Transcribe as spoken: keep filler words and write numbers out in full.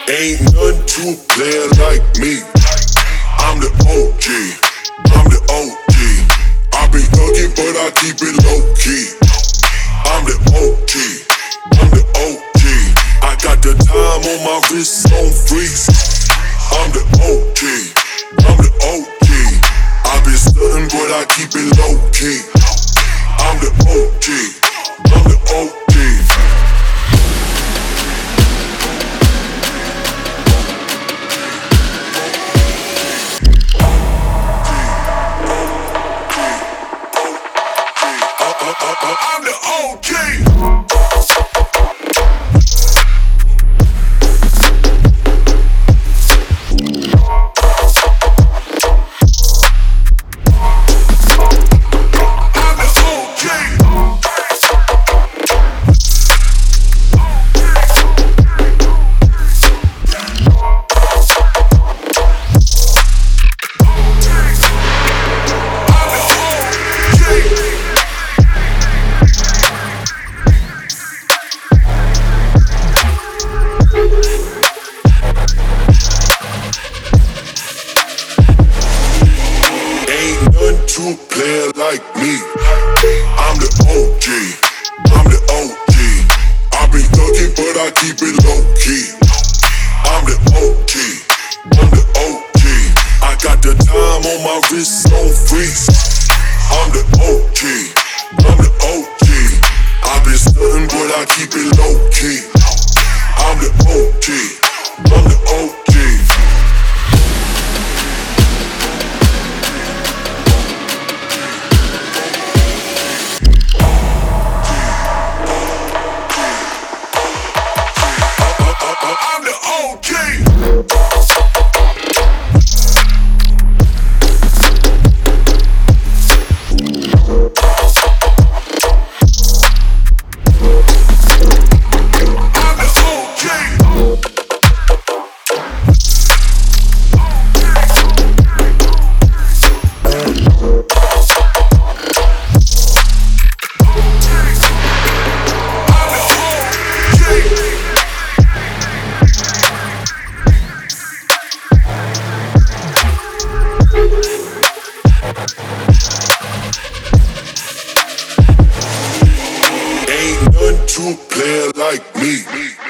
Ain't none to play like me. I'm the O G, I'm the O G. I be thuggin', but I keep it low key. I'm the O G, I'm the O G. I got the time on my wrist on freeze. I'm the O G, I'm the O G. I be stuntin', but I keep it low key. I'm the O G, I'm the O G. I'm the O G. To play like me. I'm the O G, I'm the O G. I be thuggin', but I keep it low key. I'm the O G, I'm the O G. I got the time on my wrist on freeze. I'm the O G, I'm the O G. I be stuntin', but I keep it low key. I'm the O G, I'm the O G. I'm the O G. Ain't none to play like me.